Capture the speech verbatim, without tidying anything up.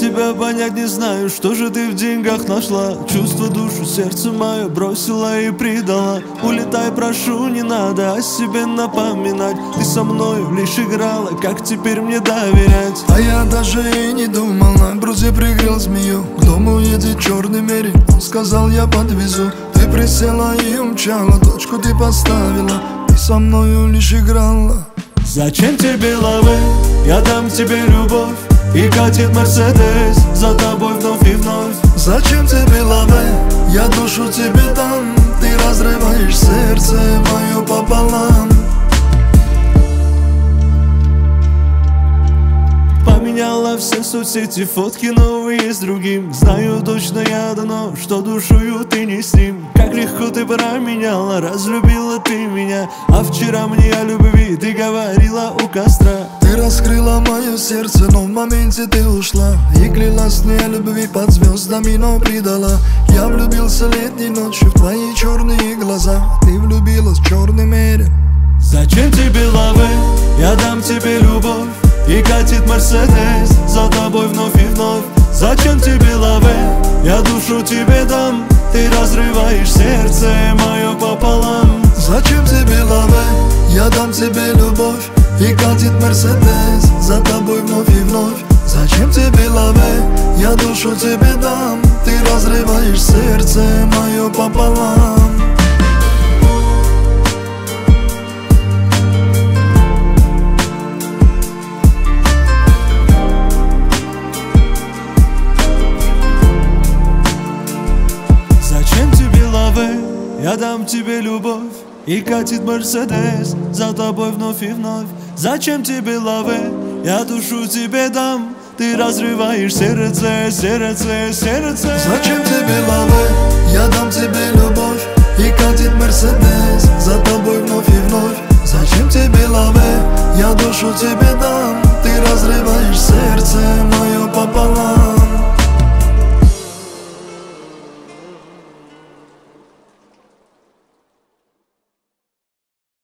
тебя понять не знаю, что же ты в деньгах нашла. Чувство, душу, сердце мое бросила и предала. Улетай, прошу, не надо о себе напоминать. Ты со мною лишь играла, как теперь мне доверять? А я даже и не думал, на груди пригрел змею. К дому едет черный мерин, он сказал, я подвезу. Ты присела и умчала, точку ты поставила. Ты со мною лишь играла. Зачем тебе лавы? Я дам тебе любовь. И катит Мерседес за тобой вновь и вновь. Зачем тебе лавы? Я душу тебе дам. Ты разрываешь сердце мое пополам. Поменяла все соцсети, фотки новые с другим. Знаю точно я давно, что душою ты не с ним. Как легко ты променяла, разлюбила ты меня. А вчера мне о любви ты говорила у костра. Ты раскрыла мое сердце, но в моменте ты ушла. И клялась мне о любви под звездами, но предала. Я влюбился летней ночью в твои черные глаза. Ты влюбилась в черный мерин. Зачем тебе лавы? Я дам тебе любовь. И катит Мерседес за тобой вновь и вновь. Зачем тебе лавы? Я душу тебе дам. Ты разрываешь сердце мое пополам. Зачем тебе лавы? Я дам тебе любовь. И катит Мерседес за тобой вновь и вновь. Зачем тебе лавы? Я душу тебе дам. Ты разрываешь сердце мое пополам. Зачем тебе лавы? Я дам тебе любовь. И катит Мерседес за тобой вновь и вновь. Зачем тебе лавы? Я душу тебе дам. Ты разрываешь сердце, сердце, сердце. Зачем тебе лавы?